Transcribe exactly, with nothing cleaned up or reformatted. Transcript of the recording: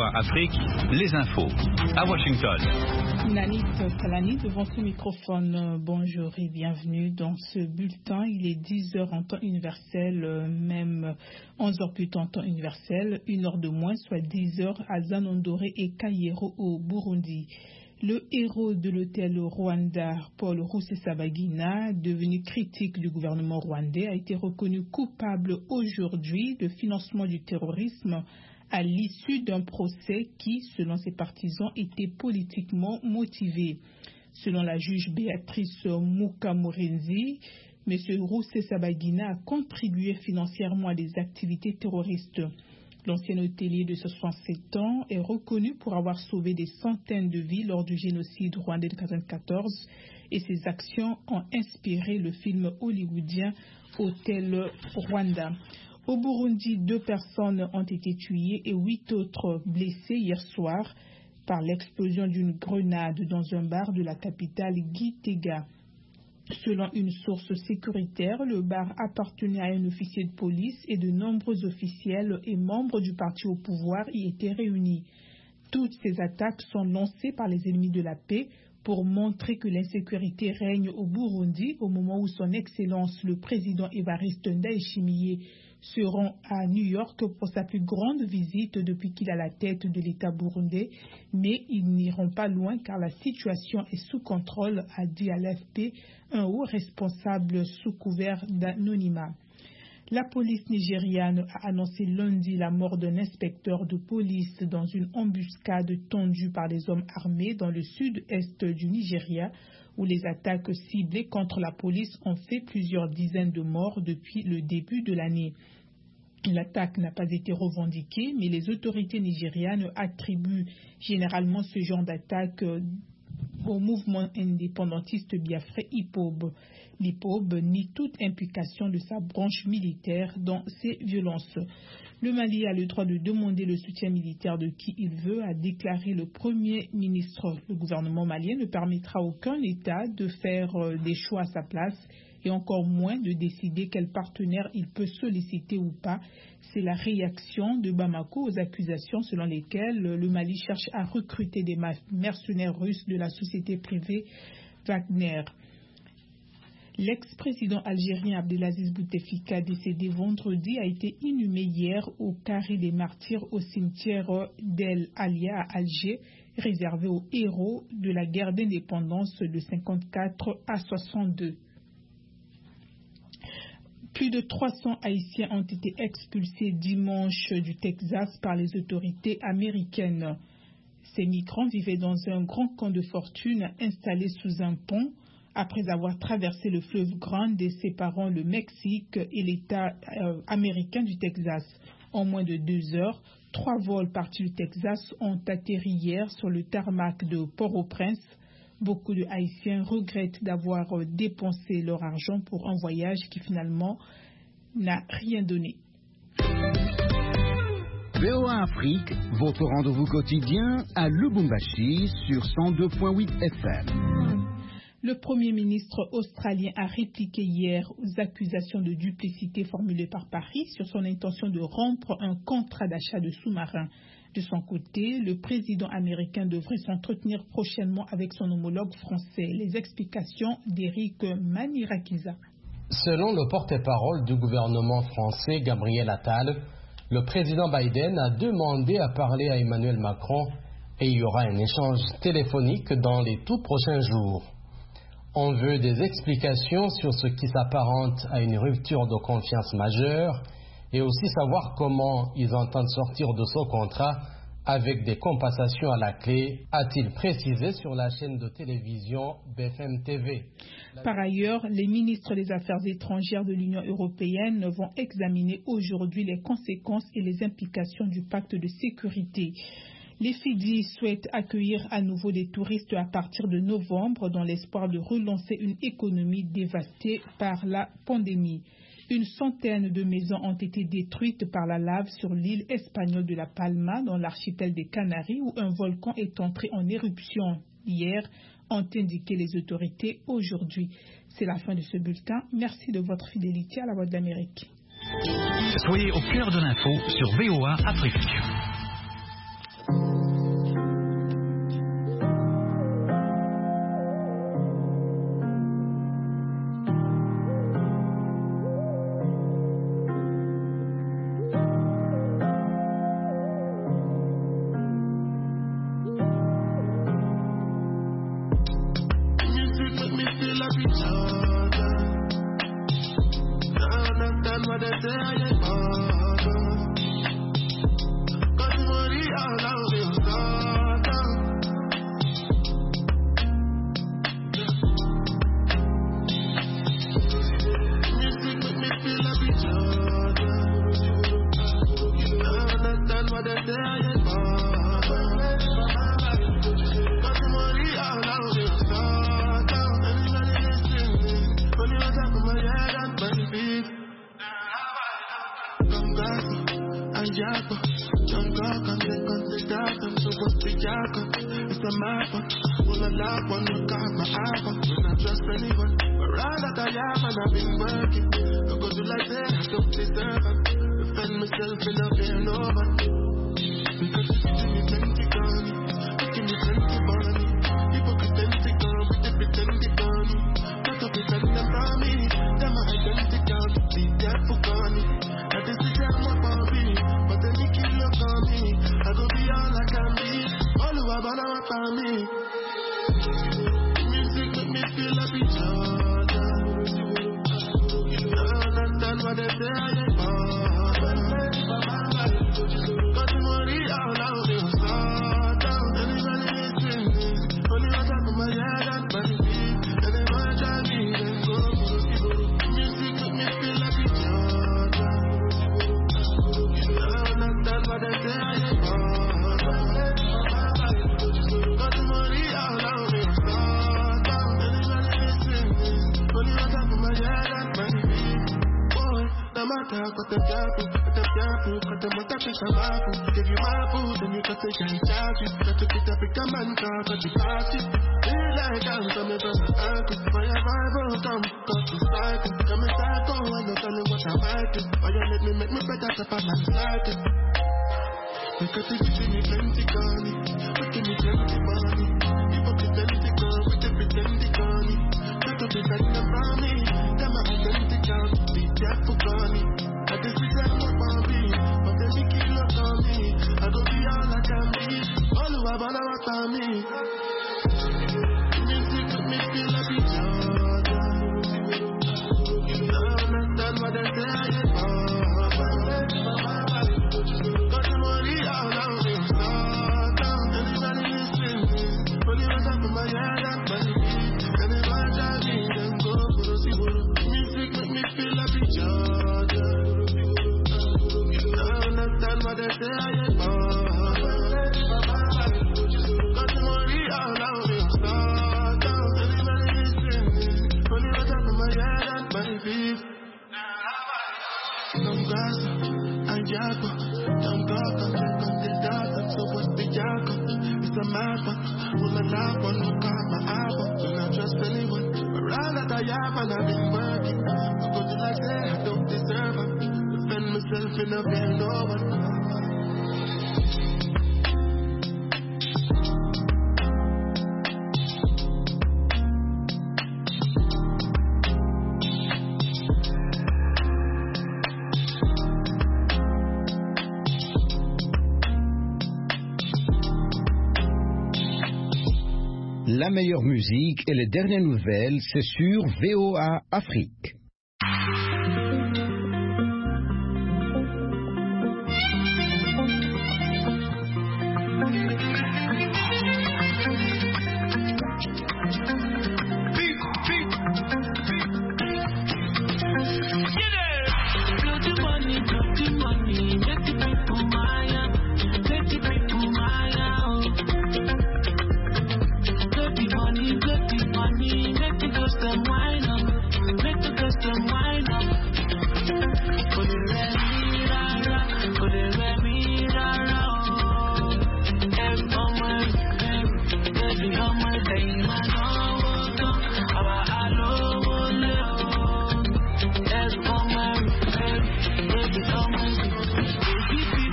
O A Afrique, les infos. À Washington. Nanit Kalani devant ce microphone. Bonjour et bienvenue dans ce bulletin. Il est dix heures en temps universel, même onze heures plus tôt en temps universel, une heure de moins, soit dix heures à Zanondoré et Kayero au Burundi. Le héros de l'hôtel Rwanda, Paul Rusesabagina, devenu critique du gouvernement rwandais, a été reconnu coupable aujourd'hui de financement du terrorisme à l'issue d'un procès qui, selon ses partisans, était politiquement motivé. Selon la juge Béatrice Mukamurenzi, M. Rusesabagina a contribué financièrement à des activités terroristes. L'ancien hôtelier de soixante-sept ans est reconnu pour avoir sauvé des centaines de vies lors du génocide rwandais de mille neuf cent quatre-vingt-quatorze et ses actions ont inspiré le film hollywoodien Hôtel Rwanda. Au Burundi, deux personnes ont été tuées et huit autres blessées hier soir par l'explosion d'une grenade dans un bar de la capitale Gitega. Selon une source sécuritaire, le bar appartenait à un officier de police et de nombreux officiels et membres du parti au pouvoir y étaient réunis. Toutes ces attaques sont lancées par les ennemis de la paix pour montrer que l'insécurité règne au Burundi au moment où son Excellence le président Évariste Ndayishimiye se rend à New York pour sa plus grande visite depuis qu'il a la tête de l'État burundais, mais ils n'iront pas loin car la situation est sous contrôle, a dit à l'A F P un haut responsable sous couvert d'anonymat. La police nigériane a annoncé lundi la mort d'un inspecteur de police dans une embuscade tendue par des hommes armés dans le sud-est du Nigeria, où les attaques ciblées contre la police ont fait plusieurs dizaines de morts depuis le début de l'année. L'attaque n'a pas été revendiquée, mais les autorités nigérianes attribuent généralement ce genre d'attaque au mouvement indépendantiste biafrais I P O B. L'I P O B nie toute implication de sa branche militaire dans ces violences. Le Mali a le droit de demander le soutien militaire de qui il veut, a déclaré le Premier ministre. Le gouvernement malien ne permettra à aucun État de faire des choix à sa place et encore moins de décider quel partenaire il peut solliciter ou pas. C'est la réaction de Bamako aux accusations selon lesquelles le Mali cherche à recruter des mercenaires russes de la société privée Wagner. L'ex-président algérien Abdelaziz Bouteflika, décédé vendredi, a été inhumé hier au carré des martyrs au cimetière d'El Alia à Alger, réservé aux héros de la guerre d'indépendance de cinquante-quatre à soixante-deux. Plus de trois cents Haïtiens ont été expulsés dimanche du Texas par les autorités américaines. Ces migrants vivaient dans un grand camp de fortune installé sous un pont après avoir traversé le fleuve Grande séparant le Mexique et l'État euh, américain du Texas. En moins de deux heures, trois vols partis du Texas ont atterri hier sur le tarmac de Port-au-Prince. Beaucoup de Haïtiens regrettent d'avoir dépensé leur argent pour un voyage qui finalement n'a rien donné. V O A Afrique, votre rendez-vous quotidien à Lubumbashi sur cent deux virgule huit F M. Le Premier ministre australien a répliqué hier aux accusations de duplicité formulées par Paris sur son intention de rompre un contrat d'achat de sous-marins. De son côté, le président américain devrait s'entretenir prochainement avec son homologue français. Les explications d'Éric Manirakiza. Selon le porte-parole du gouvernement français, Gabriel Attal, le président Biden a demandé à parler à Emmanuel Macron et il y aura un échange téléphonique dans les tout prochains jours. On veut des explications sur ce qui s'apparente à une rupture de confiance majeure et aussi savoir comment ils entendent sortir de ce contrat avec des compensations à la clé, a-t-il précisé sur la chaîne de télévision B F M T V. Par ailleurs, les ministres des Affaires étrangères de l'Union européenne vont examiner aujourd'hui les conséquences et les implications du pacte de sécurité. Les Fidji souhaitent accueillir à nouveau des touristes à partir de novembre dans l'espoir de relancer une économie dévastée par la pandémie. Une centaine de maisons ont été détruites par la lave sur l'île espagnole de la Palma dans l'archipel des Canaries où un volcan est entré en éruption hier, ont indiqué les autorités aujourd'hui. C'est la fin de ce bulletin. Merci de votre fidélité à la Voix de l'Amérique. Soyez au cœur de l'info sur V O A Afrique. I get bored. Got the money all out in start down. Anybody listening? Money on top of my head and my feet. Come back, and Jabba. Don't talk and think on the dark. I'm supposed to jack up. It's a map. Will I laugh when you got my apple? Will not trust anyone. But rather that I have and I've been working. I go to like that, I don't deserve it. Defend myself and I fear no one. Because it's giving me plenty gun. It's giving me plenty money. People identical with the pretended money. Not to pretend them for me. Them are identical. Be careful, Connie. I just see them up on me. But then you keep look on me. I go be all I can be. All who are born out for me. Music make me feel like each other. You don't understand what they say, I get bored. Got the money all out in start down. Anybody listening? Only on top of my head and my feet. And they might try me, then go. Music make me feel like each other. You don't understand what they say, I get bored. Got the money all out in start down. Anybody listening? Only on top of my head and my feet. Boy, no matter what the apple, what the apple, cut them out of the apple. Give you my food, then you cut it and charge it. Got to pick up a man car, got you party. Feel like I'm coming from the uncle. For your rival, come, got to cycle. Come and cycle, and don't tell you what I'm fighting. Why you let me make me better, step out and slide it. Because it's giving me plenty money. Making me plenty money. People identical with the pretended money. Not to pretend them for me. Them are identical. Be careful, Connie. I just see them up on me. But then you keep look on me. I go be all I can be. All who are born out for me. Music make me feel like each other. You don't understand what they say, I get bored. Got the money all out in start down. Anybody listening? Only on top of my head and my feet. And they might try me, then go. Music make me feel like each other. You don't understand what they say, I get bored. Got the money all out in start down. Anybody listening? Only on top of my head and my feet. Some grass and Jabba. Don't talk and think on the dark. I'm supposed to jack up. It's a mad one. Will I laugh when you got my apple? Will not trust anyone. But rather that I have and I've been working. I go to like that, I don't deserve it. Defend myself and I fear no one. La meilleure musique et les dernières nouvelles, c'est sur V O A Afrique.